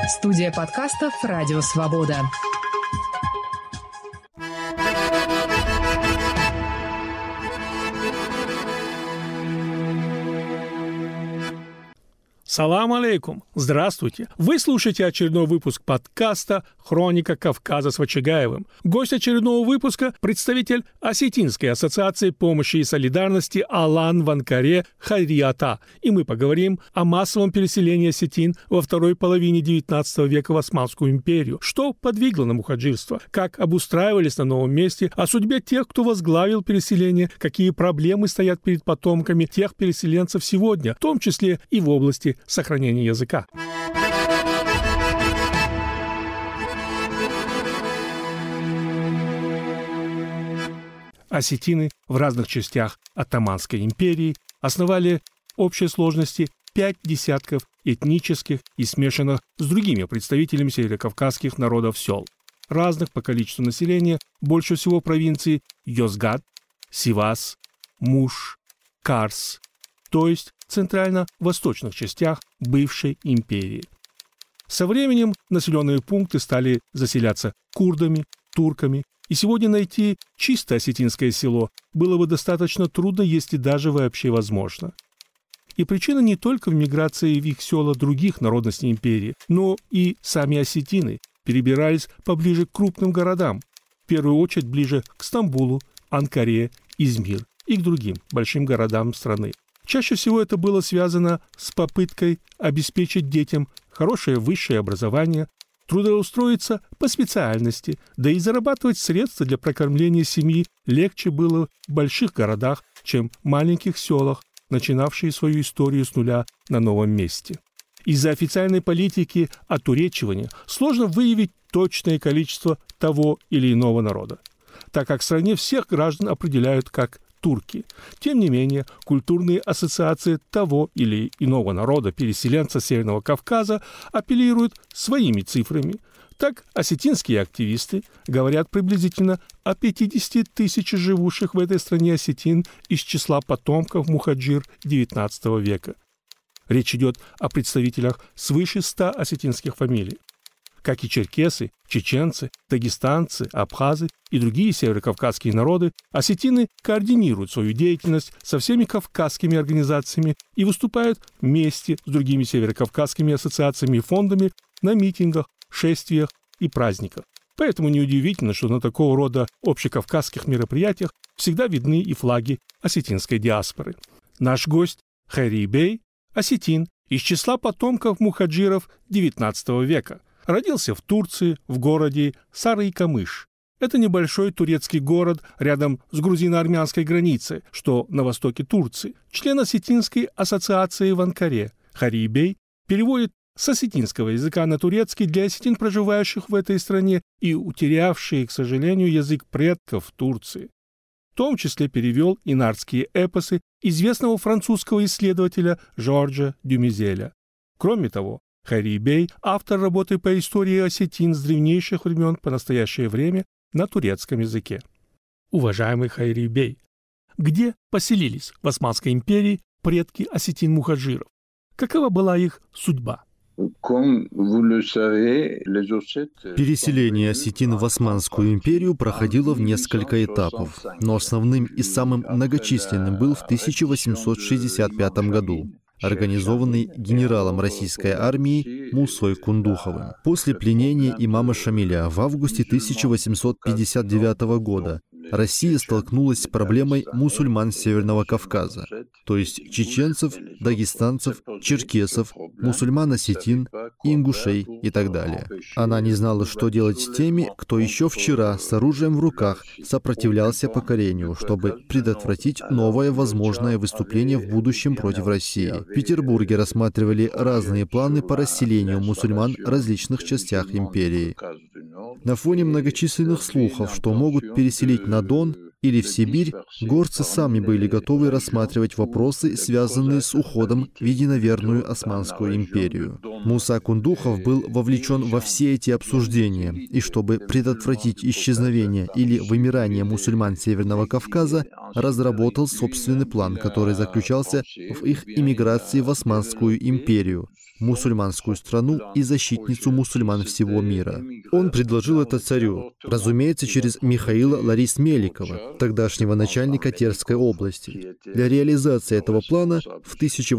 Студия подкастов «Радио Свобода». Салам алейкум! Здравствуйте! Вы слушаете очередной выпуск подкаста «Хроника Кавказа» с Вачагаевым. Гость очередного выпуска – представитель Осетинской ассоциации помощи и солидарности Алан в Анкаре Хайри-ата. И мы поговорим о массовом переселении осетин во второй половине XIX века в Османскую империю. Что подвигло на мухаджирство? Как обустраивались на новом месте? О судьбе тех, кто возглавил переселение? Какие проблемы стоят перед потомками тех переселенцев сегодня, в том числе и в области сохранения языка. Осетины в разных частях Оттоманской империи основали общей сложности 5 десятков этнических и смешанных с другими представителями северокавказских народов сел, разных по количеству населения, больше всего провинции Йозгад, Сивас, Муш, Карс, то есть в центрально-восточных частях бывшей империи. Со временем населенные пункты стали заселяться курдами, турками, и сегодня найти чисто осетинское село было бы достаточно трудно, если даже вообще возможно. И причина не только в миграции в их села других народностей империи, но и сами осетины перебирались поближе к крупным городам, в первую очередь ближе к Стамбулу, Анкаре, Измир и к другим большим городам страны. Чаще всего это было связано с попыткой обеспечить детям хорошее высшее образование, трудоустроиться по специальности, да и зарабатывать средства для прокормления семьи легче было в больших городах, чем в маленьких селах, начинавшие свою историю с нуля на новом месте. Из-за официальной политики отуречивания сложно выявить точное количество того или иного народа, так как в стране всех граждан определяют как турки. Тем не менее, культурные ассоциации того или иного народа, переселенца Северного Кавказа, апеллируют своими цифрами. Так, осетинские активисты говорят приблизительно о 50 тысячах живущих в этой стране осетин из числа потомков мухаджир XIX века. Речь идет о представителях свыше 100 осетинских фамилий. Как и черкесы, чеченцы, дагестанцы, абхазы и другие северокавказские народы, осетины координируют свою деятельность со всеми кавказскими организациями и выступают вместе с другими северокавказскими ассоциациями и фондами на митингах, шествиях и праздниках. Поэтому неудивительно, что на такого рода общекавказских мероприятиях всегда видны и флаги осетинской диаспоры. Наш гость Хайри-бей – осетин из числа потомков мухаджиров XIX века. Родился в Турции, в городе Сары-Камыш. Это небольшой турецкий город рядом с грузино-армянской границей, что на востоке Турции. Член Осетинской ассоциации в Анкаре. Хайри-бей переводит с осетинского языка на турецкий для осетин, проживающих в этой стране и утерявших, к сожалению, язык предков в Турции. В том числе перевел и нардские эпосы известного французского исследователя Жоржа Дюмизеля. Кроме того, Хайри-бей – автор работы по истории осетин с древнейших времен по настоящее время на турецком языке. Уважаемый Хайри-бей, где поселились в Османской империи предки осетин-мухаджиров? Какова была их судьба? Переселение осетин в Османскую империю проходило в несколько этапов, но основным и самым многочисленным был в 1865 году, организованный генералом российской армии Мусой Кундуховым. После пленения имама Шамиля в августе 1859 года Россия столкнулась с проблемой мусульман Северного Кавказа, то есть чеченцев, дагестанцев, черкесов, мусульман-осетин, ингушей и так далее. Она не знала, что делать с теми, кто еще вчера с оружием в руках сопротивлялся покорению, чтобы предотвратить новое возможное выступление в будущем против России. В Петербурге рассматривали разные планы по расселению мусульман в различных частях империи. На фоне многочисленных слухов, что могут переселить на Дон или в Сибирь, горцы сами были готовы рассматривать вопросы, связанные с уходом в единоверную Османскую империю. Муса Кундухов был вовлечен во все эти обсуждения, и чтобы предотвратить исчезновение или вымирание мусульман Северного Кавказа, разработал собственный план, который заключался в их иммиграции в Османскую империю. мусульманскую страну и защитницу мусульман всего мира. Он предложил это царю, разумеется, через Михаила Ларис-Меликова, тогдашнего начальника Терской области. Для реализации этого плана в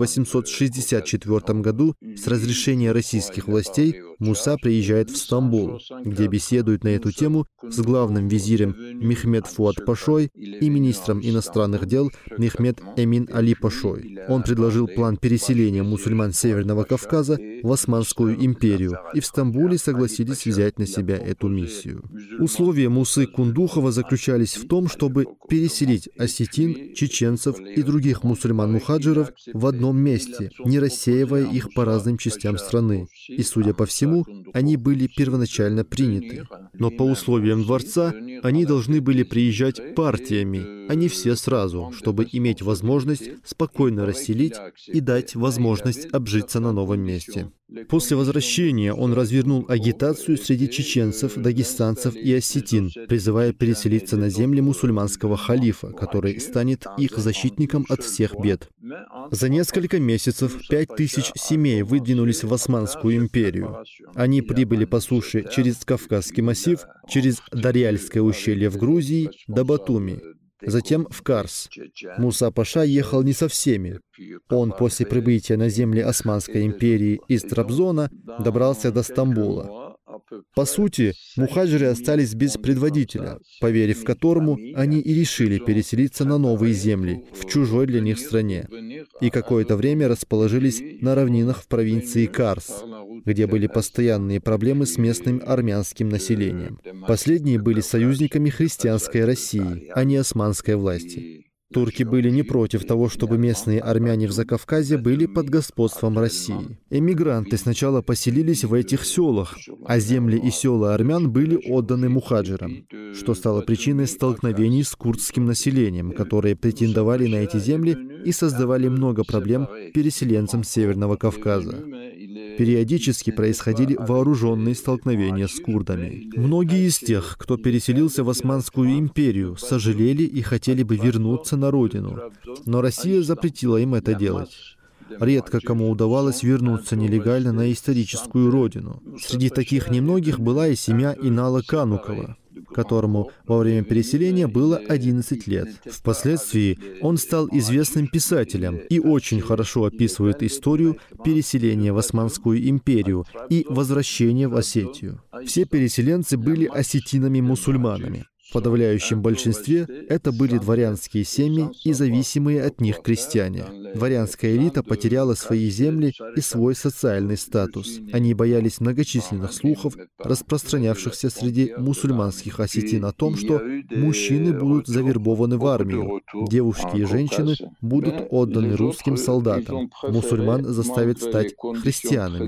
1864 году с разрешения российских властей Муса приезжает в Стамбул, где беседует на эту тему с главным визирем Мехмед Фуад Пашой и министром иностранных дел Мехмед Эмин Али Пашой. Он предложил план переселения мусульман Северного Кавказа в Османскую империю, и в Стамбуле согласились взять на себя эту миссию. Условия Мусы Кундухова заключались в том, чтобы переселить осетин, чеченцев и других мусульман-мухаджиров в одном месте, не рассеивая их по разным частям страны. И, судя по всему, они были первоначально приняты. Но по условиям дворца они должны были приезжать партиями, а не все сразу, чтобы иметь возможность спокойно расселить и дать возможность обжиться на новом месте. После возвращения он развернул агитацию среди чеченцев, дагестанцев и осетин, призывая переселиться на земли мусульманского халифа, который станет их защитником от всех бед. За несколько месяцев 5000 семей выдвинулись в Османскую империю. Они прибыли по суше через Кавказский массив, через Дарьяльское ущелье в Грузии до Батуми, затем в Карс. Муса Паша ехал не со всеми. Он после прибытия на земли Османской империи из Трабзона добрался до Стамбула. По сути, мухаджиры остались без предводителя, поверив которому они и решили переселиться на новые земли, в чужой для них стране, и какое-то время расположились на равнинах в провинции Карс, где были постоянные проблемы с местным армянским населением. Последние были союзниками христианской России, а не османской власти. Турки были не против того, чтобы местные армяне в Закавказье были под господством России. Эмигранты сначала поселились в этих селах, а земли и села армян были отданы мухаджирам, что стало причиной столкновений с курдским населением, которые претендовали на эти земли и создавали много проблем переселенцам Северного Кавказа. Периодически происходили вооруженные столкновения с курдами. Многие из тех, кто переселился в Османскую империю, сожалели и хотели бы вернуться на родину, но Россия запретила им это делать. Редко кому удавалось вернуться нелегально на историческую родину. Среди таких немногих была и семья Инала Канукова, которому во время переселения было 11 лет. Впоследствии он стал известным писателем и очень хорошо описывает историю переселения в Османскую империю и возвращения в Осетию. Все переселенцы были осетинами-мусульманами. В подавляющем большинстве это были дворянские семьи и зависимые от них крестьяне. Дворянская элита потеряла свои земли и свой социальный статус. Они боялись многочисленных слухов, распространявшихся среди мусульманских осетин о том, что мужчины будут завербованы в армию, девушки и женщины будут отданы русским солдатам, мусульман заставят стать христианами.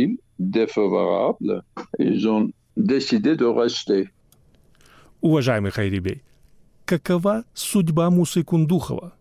Уважаемый Хайрибей, какова судьба Мусы Кундухова?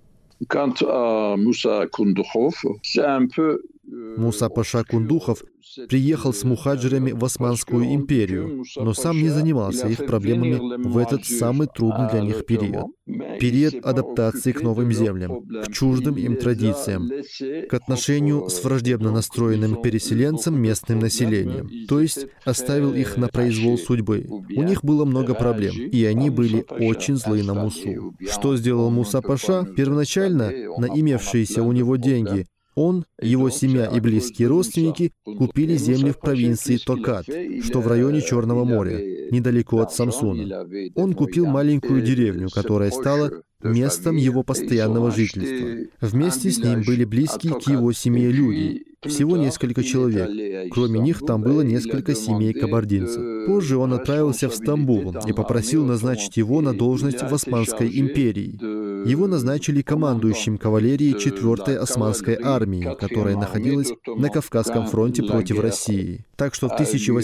Муса Паша Кундухов приехал с мухаджирами в Османскую империю, но сам не занимался их проблемами в этот самый трудный для них период. Период адаптации к новым землям, к чуждым им традициям, к отношению с враждебно настроенным переселенцам местным населением, то есть оставил их на произвол судьбы. У них было много проблем, и они были очень злы на Мусу. Что сделал Муса Паша? Первоначально на имевшиеся у него деньги он, его семья и близкие родственники купили земли в провинции Токат, что в районе Черного моря, недалеко от Самсуна. Он купил маленькую деревню, которая стала местом его постоянного жительства. Вместе с ним были близкие к его семье люди, всего несколько человек. Кроме них там было несколько семей кабардинцев. Позже он отправился в Стамбул и попросил назначить его на должность в Османской империи. Его назначили командующим кавалерией 4-й Османской армии, которая находилась на Кавказском фронте против России. Так что в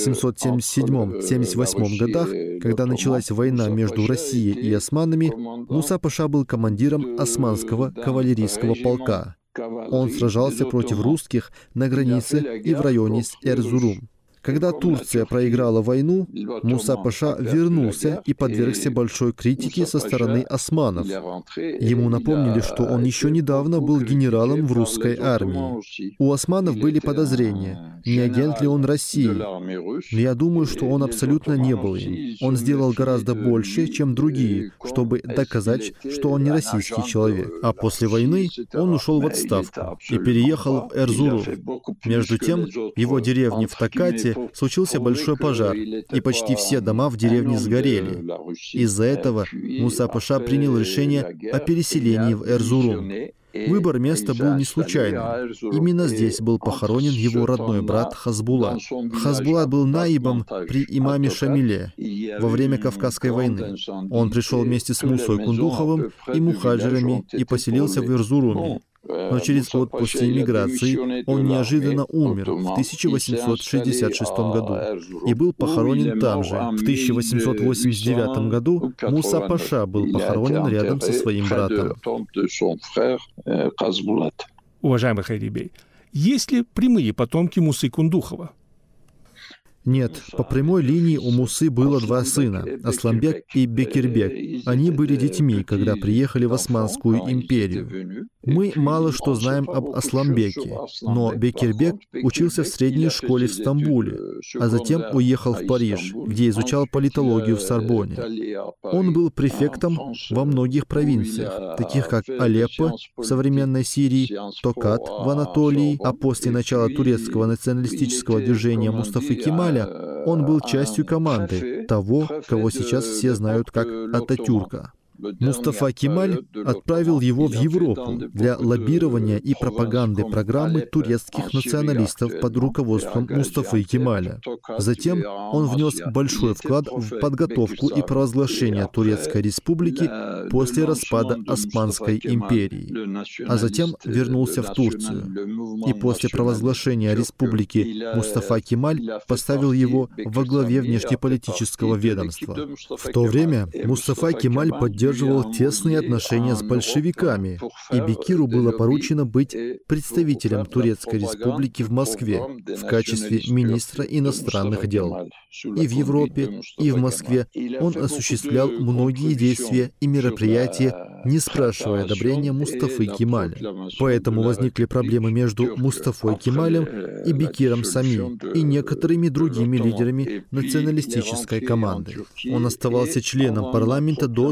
1877-78 годах, когда началась война между Россией и османами, Муса Паша был командиром Османского кавалерийского полка. Он сражался против русских на границе и в районе с Эрзурум. Когда Турция проиграла войну, Муса Паша вернулся и подвергся большой критике со стороны османов. Ему напомнили, что он еще недавно был генералом в русской армии. У османов были подозрения, не агент ли он России. Но я думаю, что он абсолютно не был им. Он сделал гораздо больше, чем другие, чтобы доказать, что он не российский человек. А после войны он ушел в отставку и переехал в Эрзурум. Между тем, в его деревне в Токате случился большой пожар, и почти все дома в деревне сгорели. Из-за этого Муса Паша принял решение о переселении в Эрзурум. Выбор места был не случайным. Именно здесь был похоронен его родной брат Хазбулат. Хазбулат был наибом при имаме Шамиле во время Кавказской войны. Он пришел вместе с Мусой Кундуховым и мухаджирами и поселился в Эрзуруме. Но через год после эмиграции он неожиданно умер в 1866 году и был похоронен там же. В 1889 году Муса Паша был похоронен рядом со своим братом. Уважаемый Хайрибей, есть ли прямые потомки Мусы Кундухова? Нет, по прямой линии у Мусы было два сына, Асламбек и Бекирбек. Они были детьми, когда приехали в Османскую империю. Мы мало что знаем об Асламбеке, но Бекирбек учился в средней школе в Стамбуле, а затем уехал в Париж, где изучал политологию в Сорбонне. Он был префектом во многих провинциях, таких как Алеппо в современной Сирии, Токат в Анатолии, а после начала турецкого националистического движения Мустафы Кемаля он был частью команды того, кого сейчас все знают как Ататюрка. Мустафа Кемаль отправил его в Европу для лоббирования и пропаганды программы турецких националистов под руководством Мустафы Кемаля. Затем он внес большой вклад в подготовку и провозглашение Турецкой республики после распада Османской империи, а затем вернулся в Турцию. И после провозглашения республики Мустафа Кемаль поставил его во главе внешнеполитического ведомства. В то время Мустафа Кемаль поддерживал тесные отношения с большевиками, и Бекиру было поручено быть представителем Турецкой республики в Москве в качестве министра иностранных дел. И в Европе, и в Москве он осуществлял многие действия и мероприятия, не спрашивая одобрения Мустафы Кемаля. Поэтому возникли проблемы между Мустафой Кемалем и Бекиром Сами и некоторыми другими лидерами националистической команды. Он оставался членом парламента до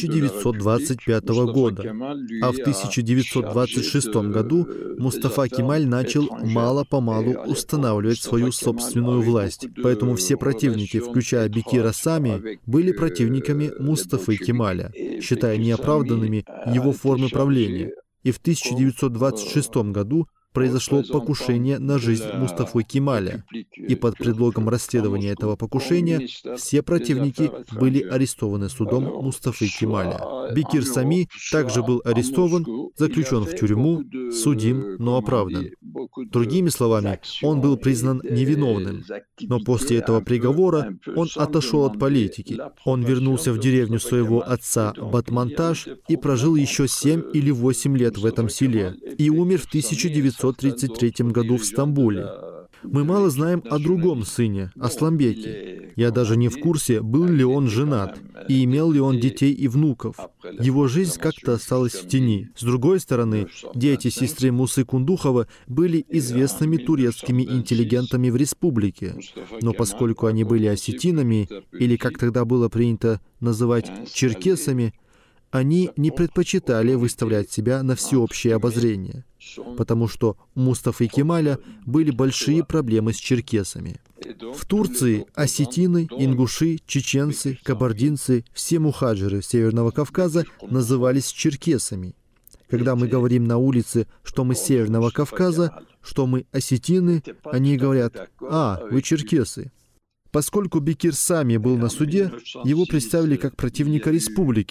1925 года, а в 1926 году Мустафа Кемаль начал мало-помалу устанавливать свою собственную власть, поэтому все противники, включая Бекира Сами, были противниками Мустафы Кемаля, считая неоправданными его формы правления. И в 1926 году произошло покушение на жизнь Мустафы Кемаля, и под предлогом расследования этого покушения все противники были арестованы судом Мустафы Кемаля. Бекир Сами также был арестован, заключен в тюрьму, судим, но оправдан. Другими словами, он был признан невиновным, но после этого приговора он отошел от политики. Он вернулся в деревню своего отца Батмантаж и прожил еще 7 или 8 лет в этом селе, и умер в 1933 году в Стамбуле. Мы мало знаем о другом сыне, Асламбеке. Я даже не в курсе, был ли он женат, и имел ли он детей и внуков. Его жизнь как-то осталась в тени. С другой стороны, дети сестры Мусы Кундухова были известными турецкими интеллигентами в республике. Но поскольку они были осетинами, или, как тогда было принято называть, черкесами, они не предпочитали выставлять себя на всеобщее обозрение, потому что у Мустафы Кемаля были большие проблемы с черкесами. В Турции осетины, ингуши, чеченцы, кабардинцы, все мухаджиры Северного Кавказа назывались черкесами. Когда мы говорим на улице, что мы с Северного Кавказа, что мы осетины, они говорят: «А, вы черкесы». Поскольку Бекир Сами был на суде, его представили как противника республики,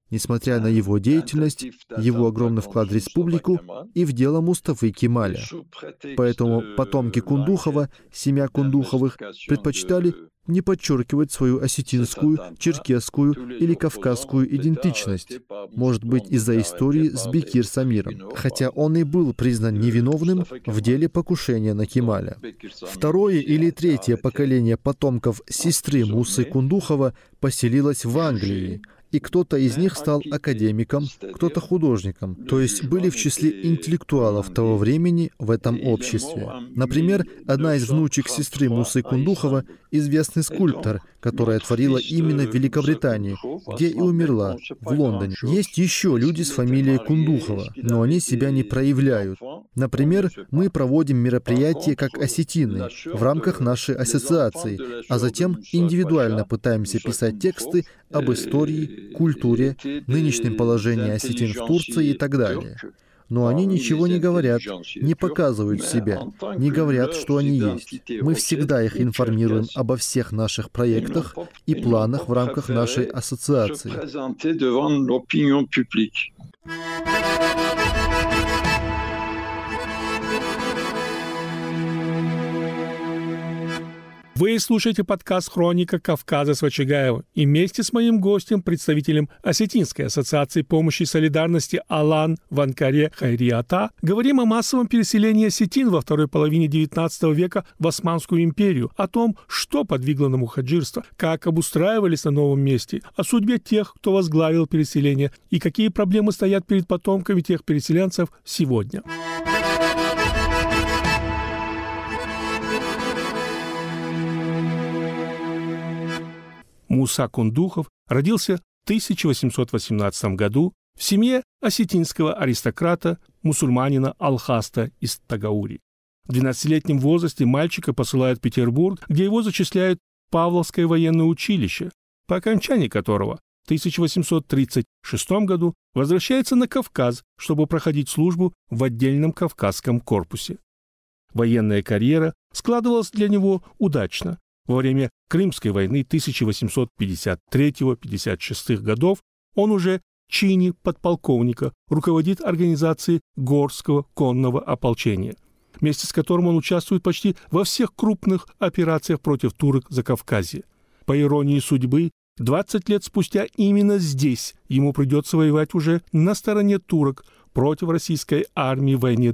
несмотря на его деятельность, его огромный вклад в республику и в дело Мустафы Кемаля. Поэтому потомки Кундухова, семья Кундуховых, предпочитали не подчеркивать свою осетинскую, черкесскую или кавказскую идентичность, может быть, из-за истории с Бекир Самиром, хотя он и был признан невиновным в деле покушения на Кемаля. Второе или третье поколение потомков сестры Мусы Кундухова поселилось в Англии, и кто-то из них стал академиком, кто-то художником, то есть были в числе интеллектуалов того времени в этом обществе. Например, одна из внучек сестры Мусы Кундухова — известный скульптор, которая творила именно в Великобритании, где и умерла, в Лондоне. Есть еще люди с фамилией Кундухова, но они себя не проявляют. Например, мы проводим мероприятия как осетины в рамках нашей ассоциации, а затем индивидуально пытаемся писать тексты об истории, культуре, нынешнем положении осетин в Турции и так далее. Но они ничего не говорят, не показывают себя, не говорят, что они есть. Мы всегда их информируем обо всех наших проектах и планах в рамках нашей ассоциации. Вы слушаете подкаст «Хроника Кавказа» с Вачигаевым. И вместе с моим гостем, представителем Осетинской ассоциации помощи и солидарности Алан Ванкаре Хайриата, говорим о массовом переселении осетин во второй половине XIX века в Османскую империю, о том, что подвигло на мухаджирство, как обустраивались на новом месте, о судьбе тех, кто возглавил переселение, и какие проблемы стоят перед потомками тех переселенцев сегодня. Муса Кундухов родился в 1818 году в семье осетинского аристократа, мусульманина Алхаста из Тагаури. В 12-летнем возрасте мальчика посылают в Петербург, где его зачисляют в Павловское военное училище, по окончании которого в 1836 году возвращается на Кавказ, чтобы проходить службу в отдельном Кавказском корпусе. Военная карьера складывалась для него удачно. Во время Крымской войны 1853-56 годов он уже в чине подполковника руководит организацией Горского конного ополчения, вместе с которым он участвует почти во всех крупных операциях против турок Закавказья. По иронии судьбы, 20 лет спустя именно здесь ему придется воевать уже на стороне турок против российской армии в войне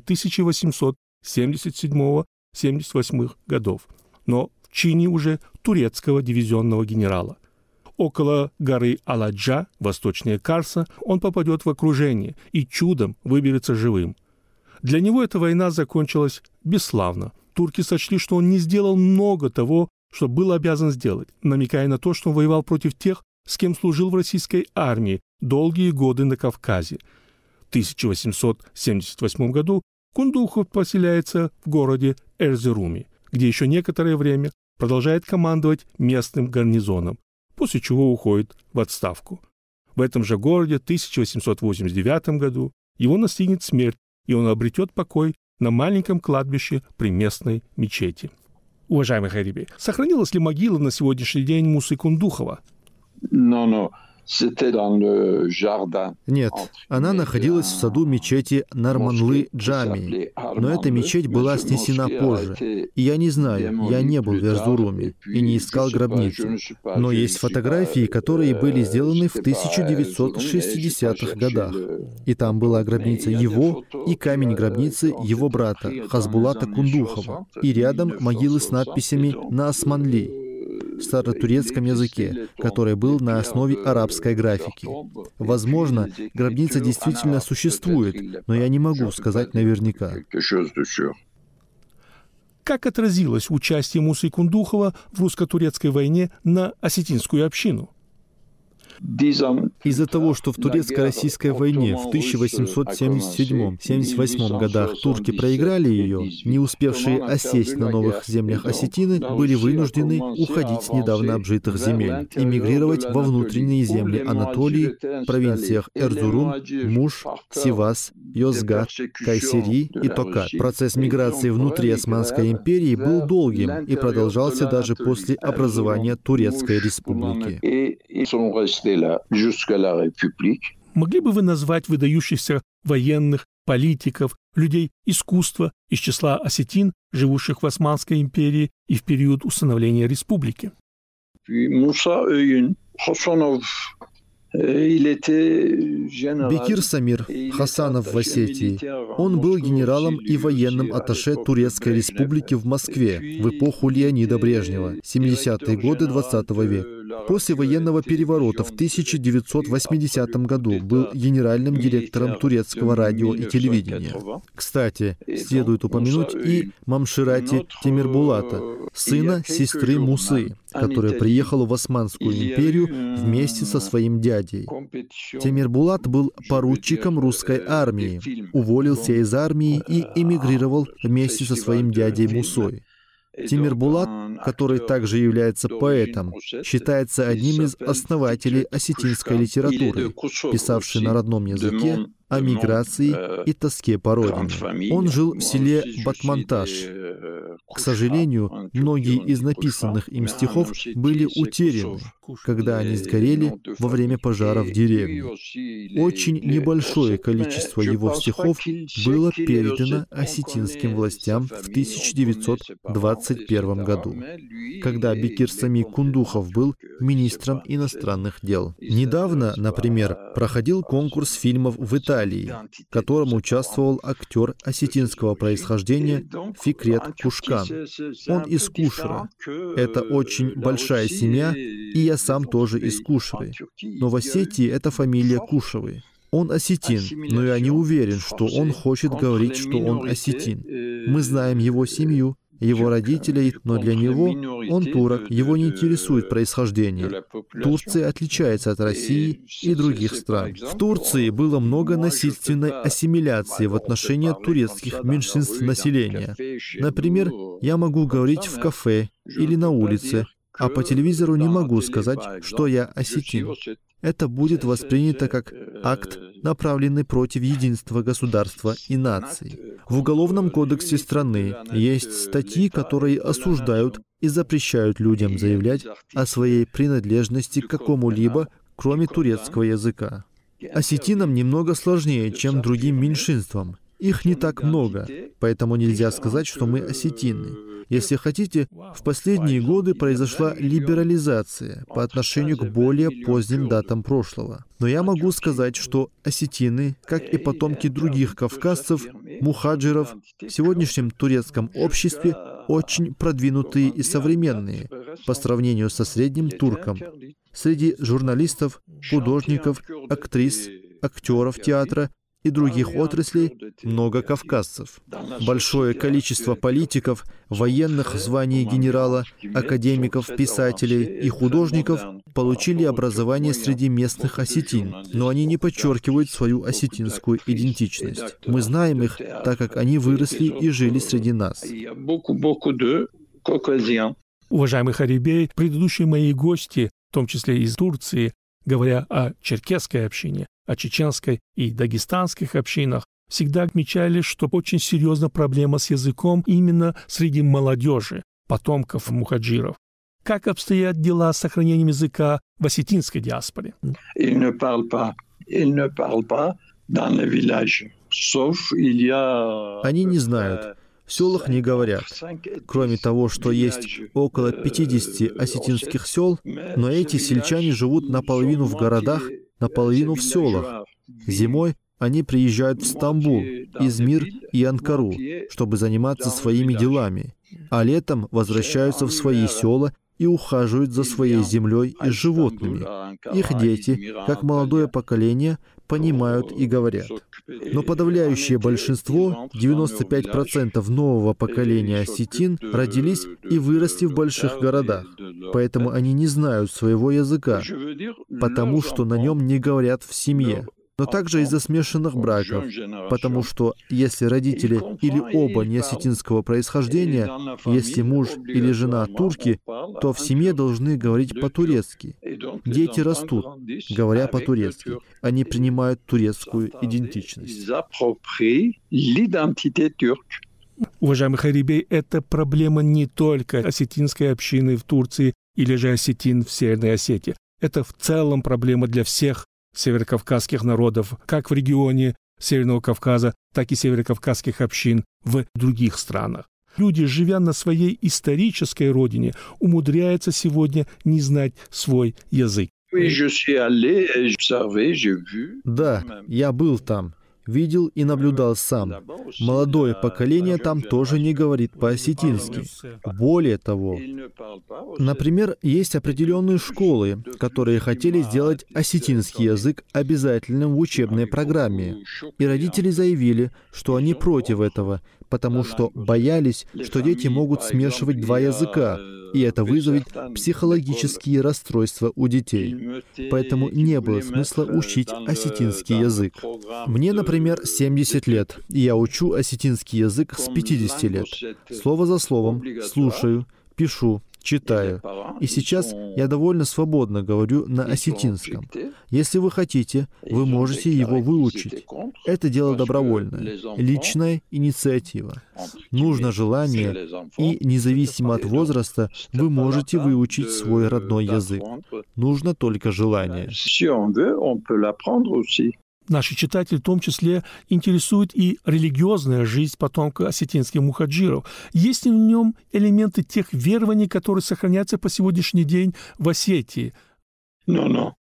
1877-78 годов, но в чине уже турецкого дивизионного генерала. Около горы Аладжа, восточнее Карса, он попадет в окружение и чудом выберется живым. Для него эта война закончилась бесславно. Турки сочли, что он не сделал много того, что был обязан сделать, намекая на то, что он воевал против тех, с кем служил в российской армии долгие годы на Кавказе. В 1878 году Кундухов поселяется в городе Эрзеруме, где еще некоторое время продолжает командовать местным гарнизоном, после чего уходит в отставку. В этом же городе в 1889 году его настигнет смерть, и он обретет покой на маленьком кладбище при местной мечети. Уважаемый Хайриби, сохранилась ли могила на сегодняшний день Мусы Кундухова? Нет, она находилась в саду мечети Нарманлы Джами, но эта мечеть была снесена позже, и я не знаю, я не был в Эрзуруме и не искал гробницу, но есть фотографии, которые были сделаны в 1960-х годах, и там была гробница его и камень гробницы его брата Хазбулата Кундухова, и рядом могилы с надписями на османли, старотурецком языке, который был на основе арабской графики. Возможно, гробница действительно существует, но я не могу сказать наверняка. Как отразилось участие Мусы Кундухова в русско-турецкой войне на осетинскую общину? Из-за того, что в турецко-российской войне в 1877-78 годах турки проиграли ее, не успевшие осесть на новых землях осетины были вынуждены уходить с недавно обжитых земель, эмигрировать во внутренние земли Анатолии, в провинциях Эрзурум, Муш, Сивас, Йозгат, Кайсери и Токат. Процесс миграции внутри Османской империи был долгим и продолжался даже после образования Турецкой республики. Могли бы вы назвать выдающихся военных, политиков, людей искусства из числа осетин, живущих в Османской империи и в период установления республики? Бекир Самир Хасанов в Осетии. Он был генералом и военным атташе Турецкой Республики в Москве в эпоху Леонида Брежнева, 70-е годы XX века. После военного переворота в 1980 году был генеральным директором турецкого радио и телевидения. Кстати, следует упомянуть и Мамширати Темирбулата, сына сестры Мусы, который приехал в Османскую империю вместе со своим дядей. Темирбулат был поручиком русской армии, уволился из армии и эмигрировал вместе со своим дядей Мусой. Темирбулат, который также является поэтом, считается одним из основателей осетинской литературы, писавший на родном языке о миграции и тоске по родине. Он жил в селе Батманташ. К сожалению, многие из написанных им стихов были утеряны, когда они сгорели во время пожара в деревне. Очень небольшое количество его стихов было передано осетинским властям в 1921 году, когда Бекир Сами Кундухов был министром иностранных дел. Недавно, например, проходил конкурс фильмов в Италии, в котором участвовал актер осетинского происхождения Фикрет Кушкан. Он из Кушры. Это очень большая семья, и я сам тоже из Кушры. Но в Осетии эта фамилия Кушевы. Он осетин, но я не уверен, что он хочет говорить, что он осетин. Мы знаем его семью, его родителей, но для него он турок, его не интересует происхождение. Турция отличается от России и других стран. В Турции было много насильственной ассимиляции в отношении турецких меньшинств населения. Например, я могу говорить в кафе или на улице, а по телевизору не могу сказать, что я осетин. Это будет воспринято как акт, направленный против единства государства и наций. В Уголовном кодексе страны есть статьи, которые осуждают и запрещают людям заявлять о своей принадлежности к какому-либо, кроме турецкого языка. Осетинам немного сложнее, чем другим меньшинствам. Их не так много, поэтому нельзя сказать, что мы осетины. Если хотите, в последние годы произошла либерализация по отношению к более поздним датам прошлого. Но я могу сказать, что осетины, как и потомки других кавказцев, мухаджиров, в сегодняшнем турецком обществе очень продвинутые и современные по сравнению со средним турком. Среди журналистов, художников, актрис, актеров театра и других отраслей много кавказцев. Большое количество политиков, военных в звании генерала, академиков, писателей и художников получили образование среди местных осетин, но они не подчеркивают свою осетинскую идентичность. Мы знаем их, так как они выросли и жили среди нас. Уважаемый Харибей, предыдущие мои гости, в том числе из Турции, говоря о черкесской общине, о чеченской и дагестанских общинах, всегда отмечали, что очень серьезна проблема с языком именно среди молодежи, потомков мухаджиров. Как обстоят дела с сохранением языка в осетинской диаспоре? Они не знают. В селах не говорят. Кроме того, что есть около 50 осетинских сел, но эти сельчане живут наполовину в городах, наполовину в селах. Зимой они приезжают в Стамбул, Измир и Анкару, чтобы заниматься своими делами, а летом возвращаются в свои села и ухаживают за своей землей и животными. Их дети, как молодое поколение, понимают и говорят. Но подавляющее большинство, 95% нового поколения осетин, родились и выросли в больших городах. Поэтому они не знают своего языка, потому что на нем не говорят в семье. Но также из-за смешанных браков, потому что если родители или оба не осетинского происхождения, если муж или жена турки, то в семье должны говорить по-турецки. Дети растут, говоря по-турецки. Они принимают турецкую идентичность. Уважаемый Харибей, это проблема не только осетинской общины в Турции или же осетин в Северной Осетии. это в целом проблема для всех северокавказских народов, как в регионе Северного Кавказа, так и северокавказских общин в других странах. Люди, живя на своей исторической родине, умудряются сегодня не знать свой язык. Да, я был там. Видел и наблюдал сам. Молодое поколение там тоже не говорит по-осетински. Более того, например, есть определенные школы, которые хотели сделать осетинский язык обязательным в учебной программе. И родители заявили, что они против этого, потому что боялись, что дети могут смешивать два языка, и это вызовет психологические расстройства у детей. Поэтому не было смысла учить осетинский язык. Мне, например, 70 лет, и я учу осетинский язык с 50 лет. Слово за словом, слушаю, пишу, читаю. И сейчас я довольно свободно говорю на осетинском. Если вы хотите, вы можете его выучить. Это дело добровольное, личная инициатива. Нужно желание, и независимо от возраста, вы можете выучить свой родной язык. Нужно только желание. Наши читатели в том числе интересует и религиозная жизнь потомка осетинских мухаджиров. Есть ли в нем элементы тех верований, которые сохранятся по сегодняшний день в Осетии? Нет,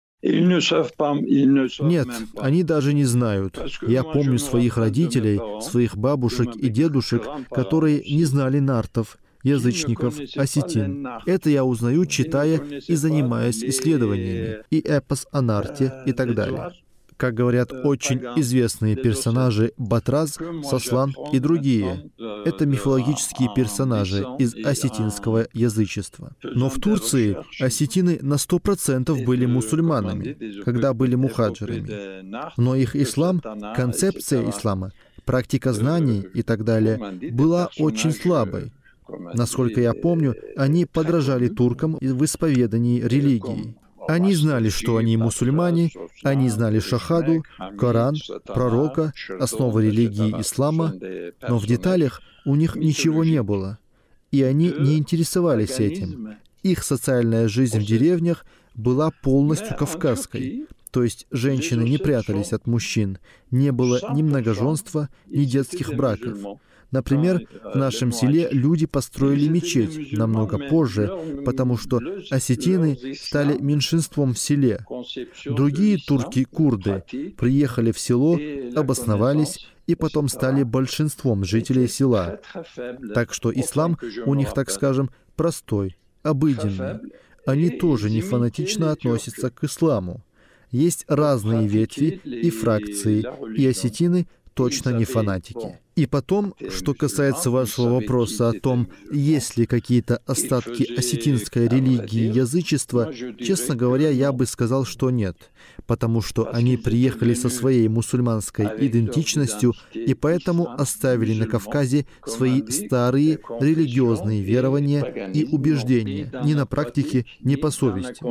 они даже не знают. Я помню своих родителей, своих бабушек и дедушек, которые не знали нартов, язычников, осетин. Это я узнаю, читая и занимаясь исследованиями, и эпос о нарте и так далее. Как говорят очень известные персонажи Батраз, Сослан и другие. Это мифологические персонажи из осетинского язычества. Но в Турции осетины на 100% были мусульманами, когда были мухаджирами. Но их ислам, концепция ислама, практика знаний и так далее была очень слабой. Насколько я помню, они подражали туркам в исповедании религии. Они знали, что они мусульмане, они знали шахаду, Коран, пророка, основы религии ислама, но в деталях у них ничего не было, и они не интересовались этим. Их социальная жизнь в деревнях была полностью кавказской, то есть женщины не прятались от мужчин, не было ни многоженства, ни детских браков. Например, в нашем селе люди построили мечеть намного позже, потому что осетины стали меньшинством в селе. Другие турки-курды приехали в село, обосновались и потом стали большинством жителей села. Так что ислам у них, так скажем, простой, обыденный. Они тоже не фанатично относятся к исламу. Есть разные ветви и фракции, и осетины точно не фанатики. И потом, что касается вашего вопроса о том, есть ли какие-то остатки осетинской религии и язычества, честно говоря, я бы сказал, что нет, потому что они приехали со своей мусульманской идентичностью и поэтому оставили на Кавказе свои старые религиозные верования и убеждения ни на практике, ни по совести.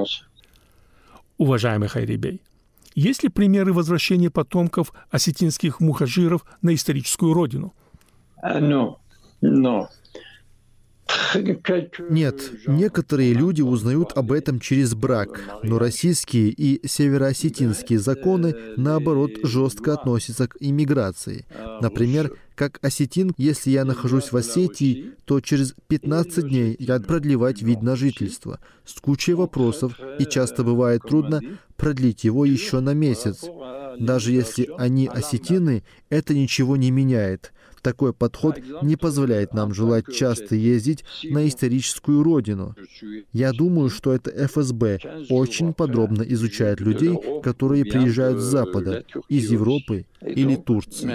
Уважаемый Хайрибей, есть ли примеры возвращения потомков осетинских мухаджиров на историческую родину? Нет, некоторые люди узнают об этом через брак, но российские и североосетинские законы, наоборот, жестко относятся к иммиграции. Например, как осетин, если я нахожусь в Осетии, то через 15 дней я продлевать вид на жительство, с кучей вопросов, и часто бывает трудно продлить его еще на месяц. Даже если они осетины, это ничего не меняет. Такой подход не позволяет нам желать часто ездить на историческую родину. Я думаю, что это ФСБ очень подробно изучает людей, которые приезжают с Запада, из Европы или Турции.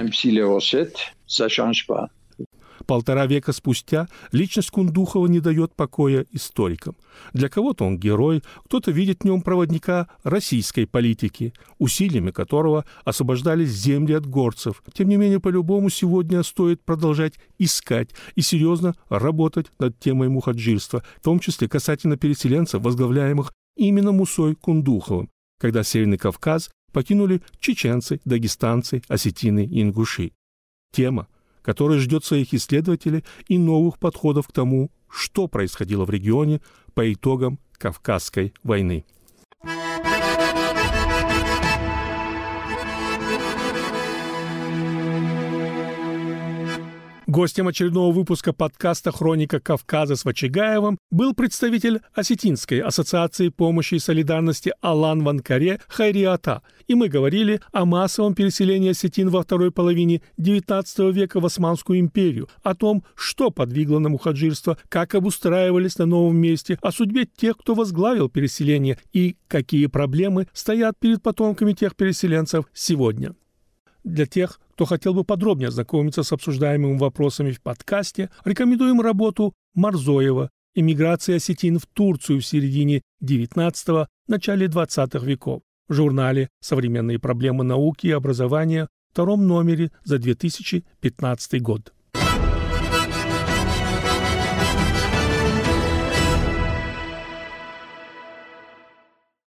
1,5 века спустя личность Кундухова не дает покоя историкам. Для кого-то он герой, кто-то видит в нем проводника российской политики, усилиями которого освобождались земли от горцев. Тем не менее, по-любому сегодня стоит продолжать искать и серьезно работать над темой мухаджирства, в том числе касательно переселенцев, возглавляемых именно Мусой Кундуховым, когда Северный Кавказ покинули чеченцы, дагестанцы, осетины и ингуши. Тема, которая ждет своих исследователей и новых подходов к тому, что происходило в регионе по итогам Кавказской войны. Гостем очередного выпуска подкаста «Хроника Кавказа» с Вачигаевым был представитель Осетинской ассоциации помощи и солидарности Алан Ванкаре Хайриата, и мы говорили о массовом переселении осетин во второй половине XIX века в Османскую империю, о том, что подвигло на мухаджирство, как обустраивались на новом месте, о судьбе тех, кто возглавил переселение, и какие проблемы стоят перед потомками тех переселенцев сегодня. Для тех, кто хотел бы подробнее ознакомиться с обсуждаемыми вопросами в подкасте, рекомендуем работу Марзоева «Эмиграция осетин в Турцию в середине XIX – начале XX веков» в журнале «Современные проблемы науки и образования» в втором номере за 2015 год.